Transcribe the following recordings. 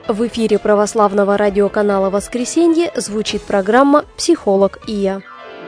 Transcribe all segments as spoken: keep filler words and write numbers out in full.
В эфире православного радиоканала «Воскресенье» звучит программа «Психолог и я».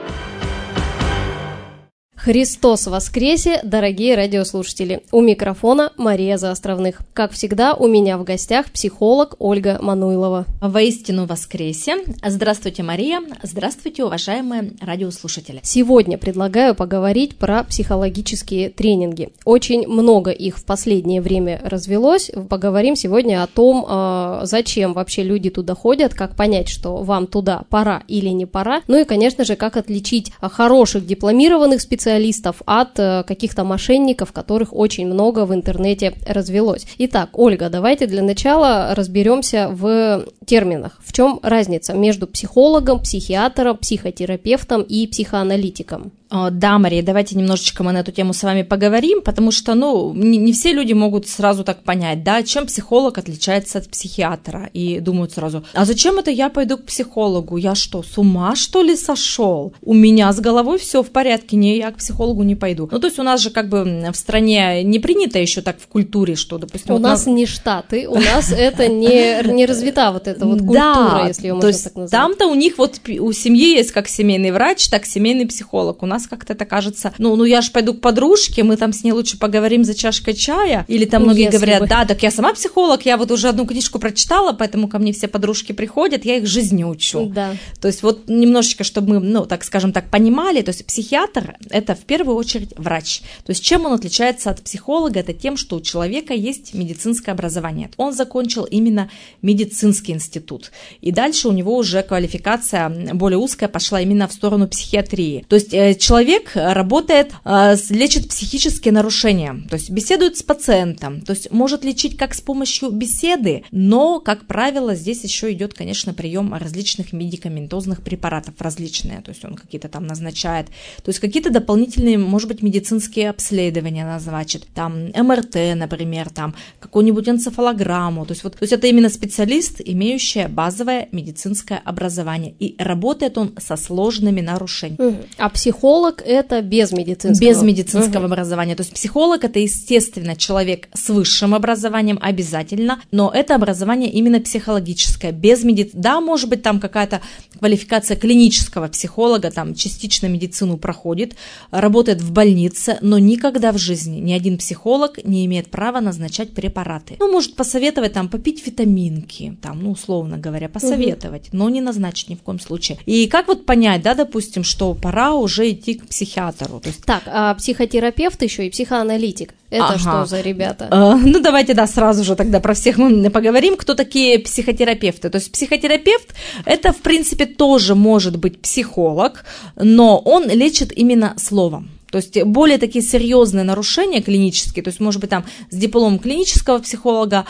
Христос воскресе, дорогие радиослушатели! У микрофона Мария Заостровных. Как всегда, у меня в гостях психолог Ольга Мануйлова. Воистину воскресе! Здравствуйте, Мария! Здравствуйте, уважаемые радиослушатели! Сегодня предлагаю поговорить про психологические тренинги. Очень много их в последнее время развелось. Поговорим сегодня о том, зачем вообще люди туда ходят, как понять, что вам туда пора или не пора. Ну и, конечно же, как отличить хороших дипломированных специалистов от каких-то мошенников, которых очень много в интернете развелось. Итак, Ольга, давайте для начала разберемся в терминах. В чем разница между психологом, психиатром, психотерапевтом и психоаналитиком? Да, Мария, давайте немножечко мы на эту тему с вами поговорим, потому что, ну, не, не все люди могут сразу так понять, да, чем психолог отличается от психиатра, и думают сразу, а зачем это я пойду к психологу? Я что, с ума, что ли, сошел? У меня с головой все в порядке, не, я к психологу не пойду. Ну, то есть у нас же как бы в стране не принято еще так в культуре, что, допустим... У нас не Штаты, у нас это не развита вот эта вот культура, если ее можно так назвать. Там-то у них вот у семьи есть как семейный врач, так семейный психолог. У нас как-то это кажется, ну, ну я же пойду к подружке, мы там с ней лучше поговорим за чашкой чая, или там многие Если говорят, бы. да, так я сама психолог, я вот уже одну книжку прочитала, поэтому ко мне все подружки приходят, я их жизни учу. Да. То есть вот немножечко, чтобы мы, ну, так скажем так, понимали, то есть психиатр – это в первую очередь врач. То есть чем он отличается от психолога? Это тем, что у человека есть медицинское образование. Он закончил именно медицинский институт. И дальше у него уже квалификация более узкая пошла именно в сторону психиатрии. То есть человек работает, лечит психические нарушения, то есть беседует с пациентом, то есть может лечить как с помощью беседы, но, как правило, здесь еще идет, конечно, прием различных медикаментозных препаратов различные, то есть он какие-то там назначает, то есть какие-то дополнительные, может быть, медицинские обследования назначит, там эм эр тэ, например, там какую-нибудь энцефалограмму, то есть вот, то есть это именно специалист, имеющий базовое медицинское образование, и работает он со сложными нарушениями. А психолог это без медицинского. Без медицинского угу. образования. То есть психолог это, естественно, человек с высшим образованием обязательно, но это образование именно психологическое, без медицины. Да, может быть, там какая-то квалификация клинического психолога, там частично медицину проходит, работает в больнице, но никогда в жизни ни один психолог не имеет права назначать препараты. Ну, может посоветовать там попить витаминки, там, ну, условно говоря, посоветовать, угу. но не назначить ни в коем случае. И как вот понять, да, допустим, что пора уже идти к психиатру. То есть... Так, а психотерапевт еще и психоаналитик. Это ага. что за ребята? А, ну, давайте, да, сразу же тогда про всех мы поговорим, кто такие психотерапевты. То есть психотерапевт – это, в принципе, тоже может быть психолог, но он лечит именно словом. То есть более такие серьезные нарушения клинические, то есть, может быть, там с дипломом клинического психолога,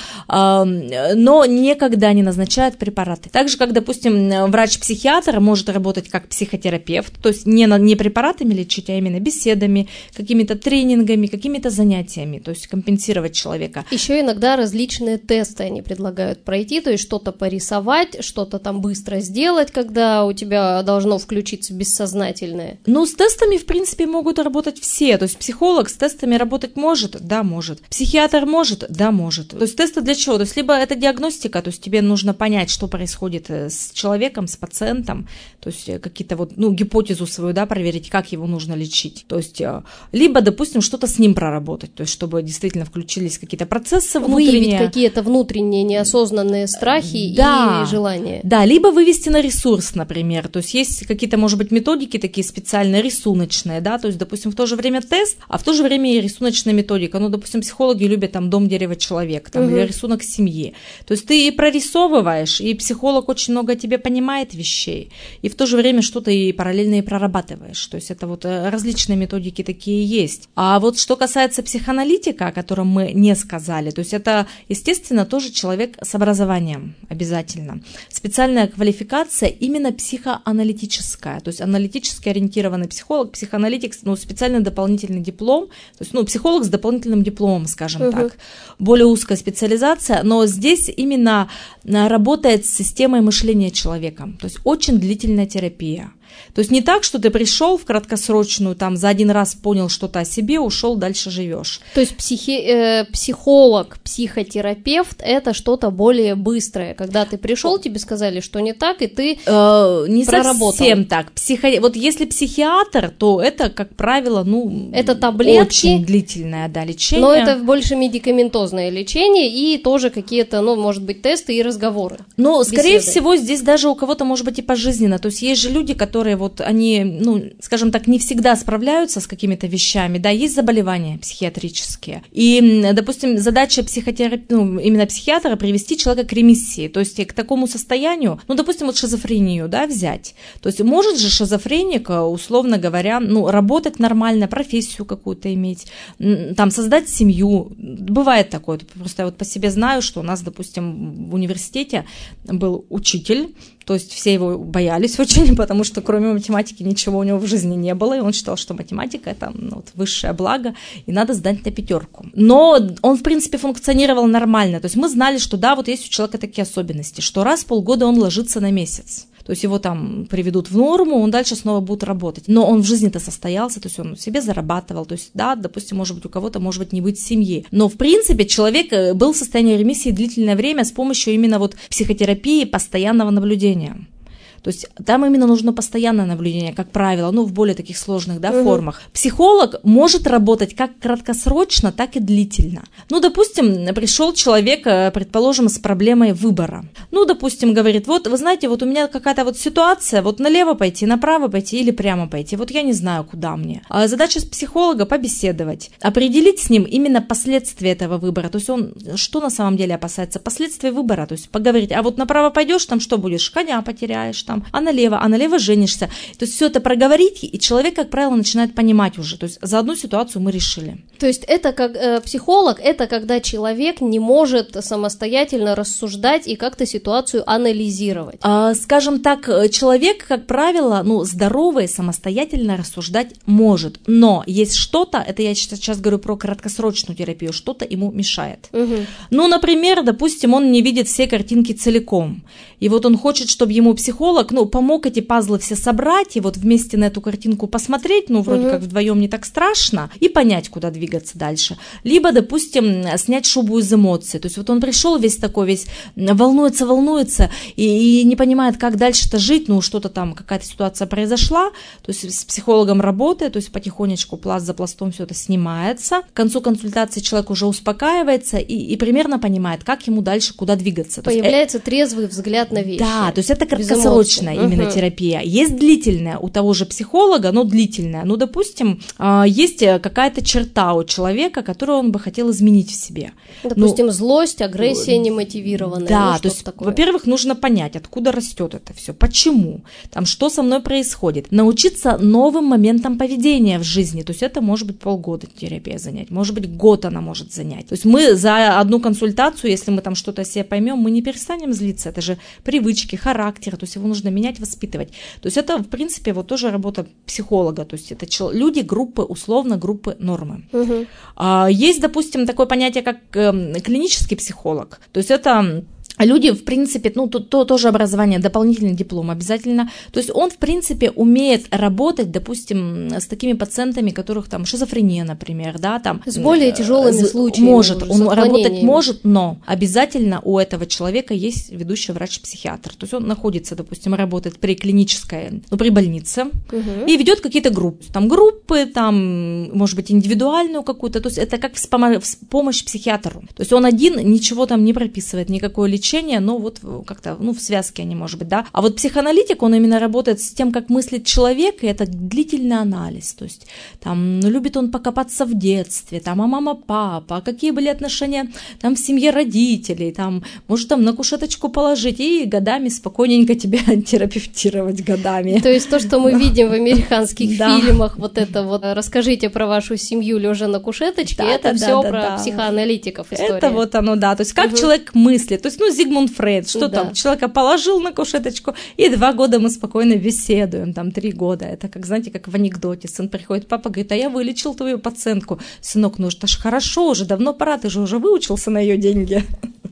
э, но никогда не назначает препараты. Так же, как, допустим, врач-психиатр может работать как психотерапевт, то есть не, не препаратами лечить, а именно беседами, какими-то тренингами, какими-то занятиями, то есть компенсировать человека. Еще иногда различные тесты они предлагают пройти, то есть что-то порисовать, что-то там быстро сделать, когда у тебя должно включиться бессознательное. Ну, с тестами, в принципе, могут работать работать все, то есть психолог с тестами работать может, да, может, психиатр может, да, может, то есть тесты для чего, то есть либо это диагностика, то есть тебе нужно понять, что происходит с человеком, с пациентом, то есть какие-то вот, ну, гипотезу свою, да, проверить, как его нужно лечить, то есть либо, допустим, что-то с ним проработать, то есть чтобы действительно включились какие-то процессы внутренние. Выявить какие-то внутренние неосознанные страхи да, и желания. Да, либо вывести на ресурс, например, то есть есть какие-то, может быть, методики такие специальные, рисуночные, да, то есть, допустим, в то же время тест, а в то же время и рисуночная методика. Ну, допустим, психологи любят там дом, дерево, человек, там, угу. или рисунок семьи. То есть ты и прорисовываешь, и психолог очень много о тебе понимает вещей, и в то же время что-то и параллельно и прорабатываешь. То есть это вот различные методики такие есть. А вот что касается психоаналитика, о котором мы не сказали, то есть это, естественно, тоже человек с образованием обязательно. Специальная квалификация именно психоаналитическая, то есть аналитически ориентированный психолог, психоаналитик, ну, специальный дополнительный диплом, то есть, ну, психолог с дополнительным дипломом, скажем угу. так, более узкая специализация, но здесь именно работает с системой мышления человека, то есть очень длительная терапия. То есть не так, что ты пришел в краткосрочную, там за один раз понял что-то о себе, ушел, дальше живешь. То есть психи, э, психолог, психотерапевт – это что-то более быстрое. Когда ты пришел, тебе сказали, что не так, и ты э, не проработал. Совсем так. Психо... Вот если психиатр, то это, как правило, ну, это таблетки, очень длительное, да, лечение. Но это больше медикаментозное лечение и тоже какие-то, ну, может быть, тесты и разговоры. Ну, скорее всего, здесь даже у кого-то может быть и пожизненно. То есть есть же люди, которые вот они, ну, скажем так, не всегда справляются с какими-то вещами, да, есть заболевания психиатрические. И, допустим, задача психотерапии, ну, именно психиатра привести человека к ремиссии, то есть к такому состоянию, ну, допустим, вот шизофрению, да, взять. То есть может же шизофреник, условно говоря, ну, работать нормально, профессию какую-то иметь, там, создать семью. Бывает такое. Просто я вот по себе знаю, что у нас, допустим, в университете был учитель, то есть все его боялись очень, потому что кроме математики ничего у него в жизни не было, и он считал, что математика – это ну, вот, высшее благо, и надо сдать на пятерку. Но он, в принципе, функционировал нормально, то есть мы знали, что да, вот есть у человека такие особенности, что раз в полгода он ложится на месяц. То есть его там приведут в норму, он дальше снова будет работать. Но он в жизни-то состоялся, то есть он себе зарабатывал. То есть, да, допустим, может быть, у кого-то может быть не быть семьи. Но, в принципе, человек был в состоянии ремиссии длительное время с помощью именно вот психотерапии постоянного наблюдения. То есть там именно нужно постоянное наблюдение, как правило, ну, в более таких сложных, да, угу. формах. Психолог может работать как краткосрочно, так и длительно. Ну, допустим, пришел человек, предположим, с проблемой выбора. Ну, допустим, говорит, вот, вы знаете, вот у меня какая-то вот ситуация, вот налево пойти, направо пойти или прямо пойти, вот я не знаю, куда мне. А задача с психолога побеседовать, определить с ним именно последствия этого выбора, то есть он что на самом деле опасается? Последствия выбора, то есть поговорить, а вот направо пойдешь, там что будешь? Коня потеряешь, там, а налево, а налево женишься. То есть все это проговорить, и человек, как правило, начинает понимать уже. То есть за одну ситуацию мы решили. То есть это как э, психолог, это когда человек не может самостоятельно рассуждать и как-то ситуацию анализировать. А, скажем так, человек, как правило, ну, здоровый, самостоятельно рассуждать может. Но есть что-то, это я сейчас говорю про краткосрочную терапию, что-то ему мешает. Угу. Ну, например, допустим, он не видит все картинки целиком. И вот он хочет, чтобы ему психолог, ну, помог эти пазлы все собрать и вот вместе на эту картинку посмотреть, ну, вроде угу. как вдвоем не так страшно, и понять, куда двигаться дальше. Либо, допустим, снять шубу из эмоций. То есть вот он пришел весь такой, весь волнуется, волнуется, и, и не понимает, как дальше-то жить, ну, что-то там, какая-то ситуация произошла, то есть с психологом работает, то есть потихонечку пласт за пластом все это снимается. К концу консультации человек уже успокаивается и, и примерно понимает, как ему дальше, куда двигаться. Появляется есть, трезвый взгляд на вещи. Да, то есть это краткосрочная именно угу. терапия. Есть длительная у того же психолога, но длительная. Ну, допустим, есть какая-то черта у человека, которую он бы хотел изменить в себе. Допустим, ну, злость, агрессия немотивированная. Да, ну, то есть, такое. Во-первых, нужно понять, откуда растет это все, почему, там, что со мной происходит. Научиться новым моментам поведения в жизни. То есть это может быть полгода терапия занять, может быть, год она может занять. То есть мы за одну консультацию, если мы там что-то о себе поймем, мы не перестанем злиться. Это же привычки, характер, то есть его нужно менять, воспитывать. То есть это, в принципе, вот тоже работа психолога, то есть это люди, группы, условно, группы нормы. Угу. А, есть, допустим, такое понятие, как э, клинический психолог, то есть это... Люди, в принципе, ну, то, то тоже образование, дополнительный диплом обязательно. То есть он, в принципе, умеет работать, допустим, с такими пациентами, которых там шизофрения, например, да, там. С более тяжелыми с, случаями. Может, он работать может, но обязательно у этого человека есть ведущий врач-психиатр. То есть он находится, допустим, работает при клинической, ну, при больнице угу. и ведет какие-то группы. Там группы, там, может быть, индивидуальную какую-то. То есть это как помощь психиатру. То есть он один ничего там не прописывает, никакое лечение. Но вот как-то, ну, в связке они, может быть, да. А вот психоаналитик, он именно работает с тем, как мыслит человек, и это длительный анализ. То есть там, ну, любит он покопаться в детстве, там, а мама, папа, а какие были отношения там в семье родителей, там, может, там на кушеточку положить и годами спокойненько тебя терапевтировать годами. То есть то, что мы видим в американских фильмах, вот это вот, расскажите про вашу семью лежа на кушеточке, это все про психоаналитиков история. Это вот оно, да, то есть как человек мыслит, то есть, ну, Зигмунд Фрейд, что да. там, человека положил на кушеточку, и два года мы спокойно беседуем, там, три года. Это, как, знаете, как в анекдоте. Сын приходит, папа говорит, а я вылечил твою пациентку. Сынок, ну, это ж хорошо уже, давно пора, ты же уже выучился на ее деньги.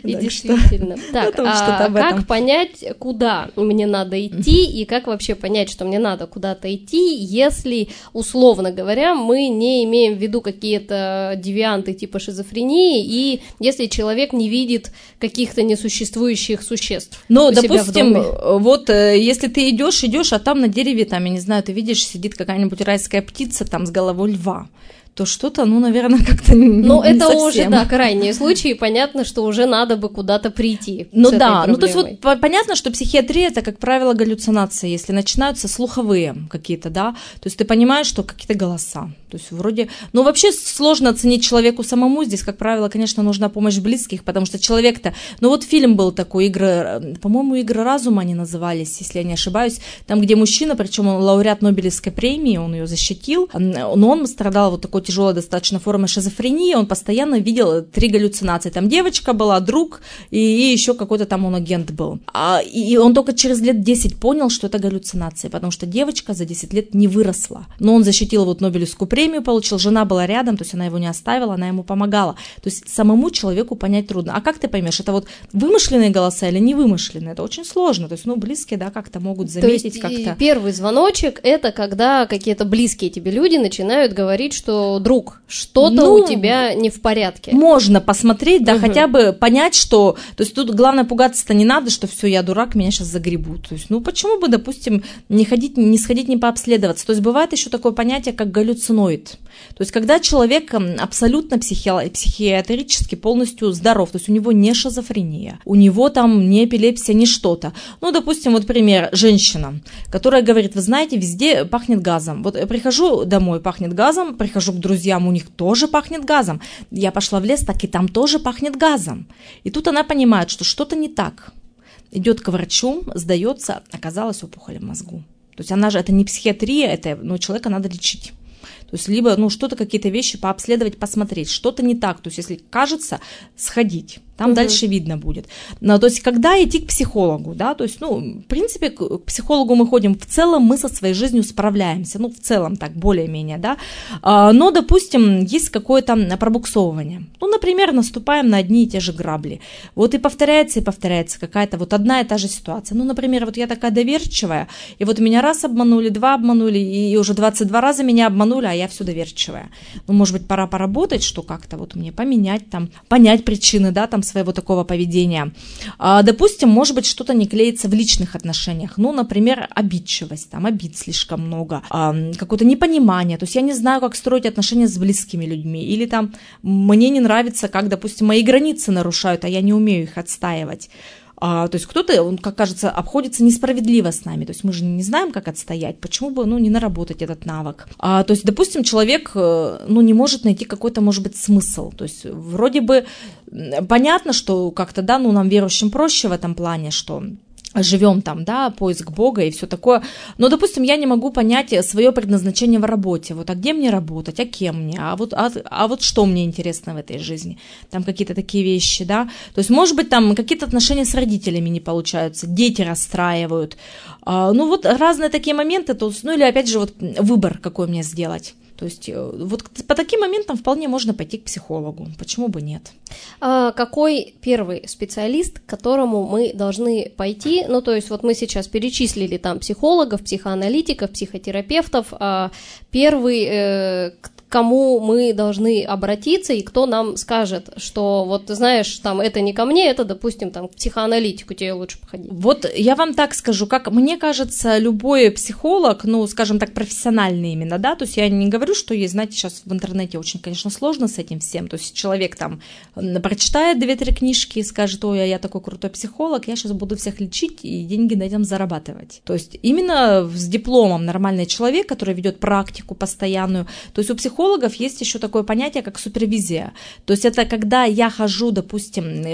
И действительно. Так, а как понять, куда мне надо идти, и как вообще понять, что мне надо куда-то идти, если, условно говоря, мы не имеем в виду какие-то девианты типа шизофрении, и если человек не видит каких-то несуществующих существ. Ну, допустим, вот если ты идешь, идешь, а там на дереве, там, я не знаю, ты видишь, сидит какая-нибудь райская птица там с головой льва, то что-то, ну, наверное, как-то не Ну, это совсем. уже, да, крайние случаи, понятно, что уже надо бы куда-то прийти. Ну да, ну то есть вот понятно, что психиатрия – это, как правило, галлюцинации, если начинаются слуховые какие-то, да, то есть ты понимаешь, что какие-то голоса, то есть вроде, ну вообще сложно оценить человеку самому, здесь, как правило, конечно, нужна помощь близких, потому что человек-то, ну вот фильм был такой, игры, по-моему, «Игры разума» они назывались, если я не ошибаюсь, там, где мужчина, причем он лауреат Нобелевской премии, он ее защитил, но он страдал вот такой тяжелой достаточно формой шизофрении, он постоянно видел три галлюцинации. Там девочка была, друг, и, и еще какой-то там он агент был. А, и он только через лет десять понял, что это галлюцинации, потому что девочка за десять лет не выросла. Но он защитил вот Нобелевскую премию, получил, жена была рядом, то есть она его не оставила, она ему помогала. То есть самому человеку понять трудно. А как ты поймешь, это вот вымышленные голоса или не вымышленные? Это очень сложно. То есть, ну, близкие, да, как-то могут заметить, то есть как-то. Первый звоночек – это когда какие-то близкие тебе люди начинают говорить, что друг, что-то ну, у тебя не в порядке. Можно посмотреть, да, угу. хотя бы понять, что, то есть тут главное пугаться-то не надо, что все, я дурак, меня сейчас загребут. То есть, ну почему бы, допустим, не ходить, не сходить, не пообследоваться. То есть бывает еще такое понятие, как галлюциноид. То есть когда человек абсолютно психи- психиатрически полностью здоров, то есть у него не шизофрения, у него там не эпилепсия, не что-то. Ну, допустим, вот пример, женщина, которая говорит, вы знаете, везде пахнет газом. Вот я прихожу домой, пахнет газом, прихожу к друзьям, у них тоже пахнет газом. Я пошла в лес, так и там тоже пахнет газом. И тут она понимает, что что-то не так. Идет к врачу, сдается, оказалась опухоль в мозгу. То есть она же, это не психиатрия, это, ну, человека надо лечить. То есть либо, ну, что-то, какие-то вещи пообследовать, посмотреть, что-то не так. То есть если кажется, сходить. Там угу. дальше видно будет. Но, то есть, когда идти к психологу, да, то есть, ну, в принципе, к психологу мы ходим, в целом мы со своей жизнью справляемся, ну, в целом так, более-менее, да, а, но, допустим, есть какое-то пробуксовывание. Ну, например, наступаем на одни и те же грабли. Вот и повторяется, и повторяется какая-то вот одна и та же ситуация. Ну, например, вот я такая доверчивая, и вот меня раз обманули, два обманули, и уже двадцать два раза меня обманули, а я все доверчивая. Ну, может быть, пора поработать, что как-то вот мне поменять там, понять причины, да, там, своего такого поведения. А, допустим, может быть, что-то не клеится в личных отношениях. Ну, например, обидчивость, там, обид слишком много, а, какое-то непонимание. То есть я не знаю, как строить отношения с близкими людьми. Или там мне не нравится, как, допустим, мои границы нарушают, а я не умею их отстаивать. А, то есть кто-то, он, как кажется, обходится несправедливо с нами. То есть мы же не знаем, как отстоять. Почему бы, ну, не наработать этот навык? А, то есть, допустим, человек, ну, не может найти какой-то, может быть, смысл. То есть вроде бы понятно, что как-то, да, ну, нам, верующим, проще в этом плане, что живем там, да, поиск Бога и все такое. Но, допустим, я не могу понять свое предназначение в работе. Вот, а где мне работать, а кем мне, а вот, а, а вот что мне интересно в этой жизни? Там какие-то такие вещи, да. То есть, может быть, там какие-то отношения с родителями не получаются, дети расстраивают. А, ну, вот разные такие моменты, то есть, ну, или, опять же, вот выбор, какой мне сделать. То есть вот по таким моментам вполне можно пойти к психологу. Почему бы нет? А какой первый специалист, к которому мы должны пойти? Ну, то есть вот мы сейчас перечислили там психологов, психоаналитиков, психотерапевтов. А первый, э, к кому мы должны обратиться и кто нам скажет, что вот, ты знаешь, там это не ко мне, это, допустим, там к психоаналитику тебе лучше походить. Вот я вам так скажу, как мне кажется, любой психолог, ну, скажем так, профессиональный именно, да, то есть я не говорю, что есть, знаете, сейчас в интернете очень, конечно, сложно с этим всем, то есть человек там прочитает две-три книжки и скажет, ой, я такой крутой психолог, я сейчас буду всех лечить и деньги на этом зарабатывать. То есть именно с дипломом нормальный человек, который ведет практику постоянную, то есть у психолога есть еще такое понятие, как супервизия. То есть это когда я хожу, допустим,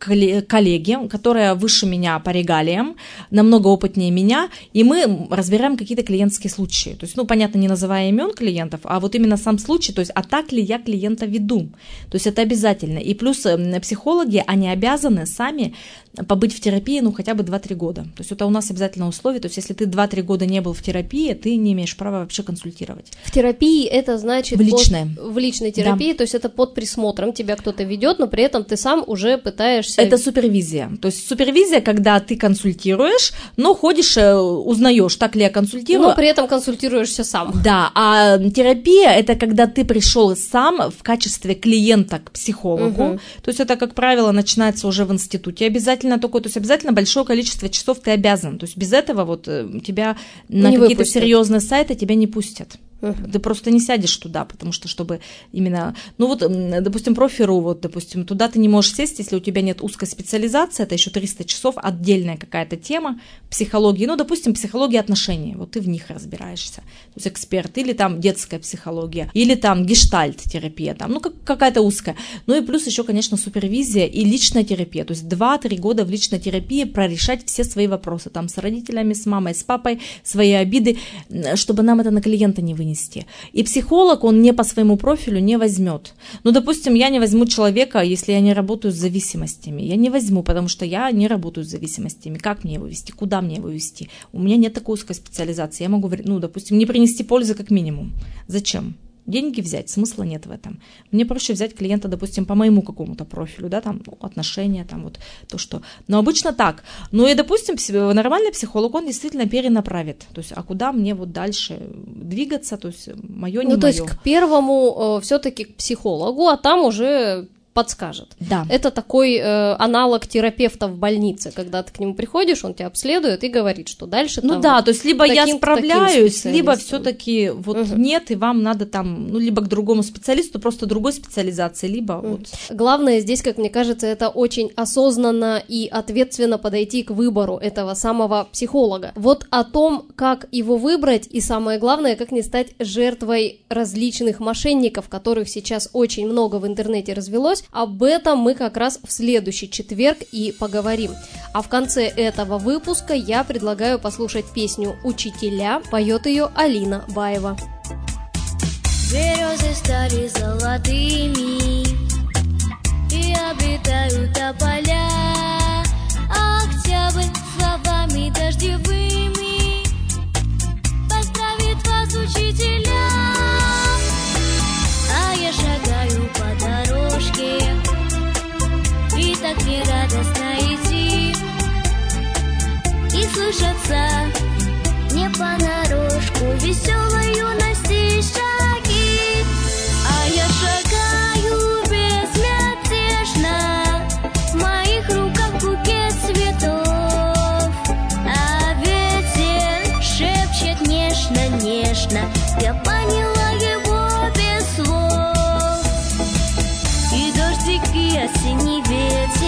коллеги, которые выше меня по регалиям, намного опытнее меня, и мы разбираем какие-то клиентские случаи. То есть, ну, понятно, не называя имен клиентов, а вот именно сам случай, то есть, а так ли я клиента веду. То есть это обязательно. И плюс психологи, они обязаны сами побыть в терапии, ну, хотя бы два-три года. То есть это у нас обязательное условие, то есть если ты два-три года не был в терапии, ты не имеешь права вообще консультировать. В терапии это значит... В личной. Под, в личной терапии, да. То есть это под присмотром, тебя кто-то ведет, но при этом ты сам уже пытаешься... Это супервизия. То есть супервизия, когда ты консультируешь, но ходишь, узнаешь, так ли я консультирую. Но при этом консультируешься сам. Да, а терапия – это когда ты пришел сам в качестве клиента к психологу. Угу. То есть это, как правило, начинается уже в институте. Обязательно такое, то есть обязательно большое количество часов ты обязан. То есть без этого вот тебя на не какие-то выпустят. Серьезные сайты тебя не пустят. Uh-huh. Ты просто не сядешь туда, потому что, чтобы именно... Ну вот, допустим, профи.ру, вот, допустим, туда ты не можешь сесть, если у тебя нет узкой специализации, это еще триста часов, отдельная какая-то тема психологии, ну, допустим, психология отношений, вот ты в них разбираешься, то есть эксперт, или там детская психология, или там гештальт-терапия, там, ну, как, какая-то узкая. Ну и плюс еще, конечно, супервизия и личная терапия, то есть два-три года в личной терапии прорешать все свои вопросы, там, с родителями, с мамой, с папой, свои обиды, чтобы нам это на клиента не вынести. И психолог, он не по своему профилю не возьмет. Ну, допустим, я не возьму человека, если я не работаю с зависимостями. Я не возьму, потому что я не работаю с зависимостями. Как мне его вести? Куда мне его вести? У меня нет такой узкой специализации. Я могу, ну, допустим, не принести пользы как минимум. Зачем? Деньги взять, смысла нет в этом. Мне проще взять клиента, допустим, по моему какому-то профилю, да, там, ну, отношения, там, вот, то, что... Но обычно так. Ну, и, допустим, нормальный психолог, он действительно перенаправит. То есть, а куда мне вот дальше двигаться, то есть, мое, не Ну, то моё. есть, к первому э, все-таки к психологу, а там уже... подскажет. Да. Это такой э, аналог терапевта в больнице, когда ты к нему приходишь, он тебя обследует и говорит, что дальше ну там... Ну да, то есть либо я справляюсь, либо все-таки вот угу. нет, и вам надо там, ну, либо к другому специалисту, просто другой специализации, либо угу. вот... Главное здесь, как мне кажется, это очень осознанно и ответственно подойти к выбору этого самого психолога. Вот о том, как его выбрать, и самое главное, как не стать жертвой различных мошенников, которых сейчас очень много в интернете развелось, об этом мы как раз в следующий четверг и поговорим. А в конце этого выпуска я предлагаю послушать песню «Учителя». Поет ее Алина Баева. Березы стали золотыми и облетают тополя. Октябрь словами дождевыми поздравит вас, учителя. А я шагаю по дорожке, и так нерадостно идти, и слышатся не понарошку веселой юности шаги. А я шагаю безмятежно, в моих руках букет цветов, а ветер шепчет нежно-нежно, я поняла его без слов. И дождик, и осенний ветер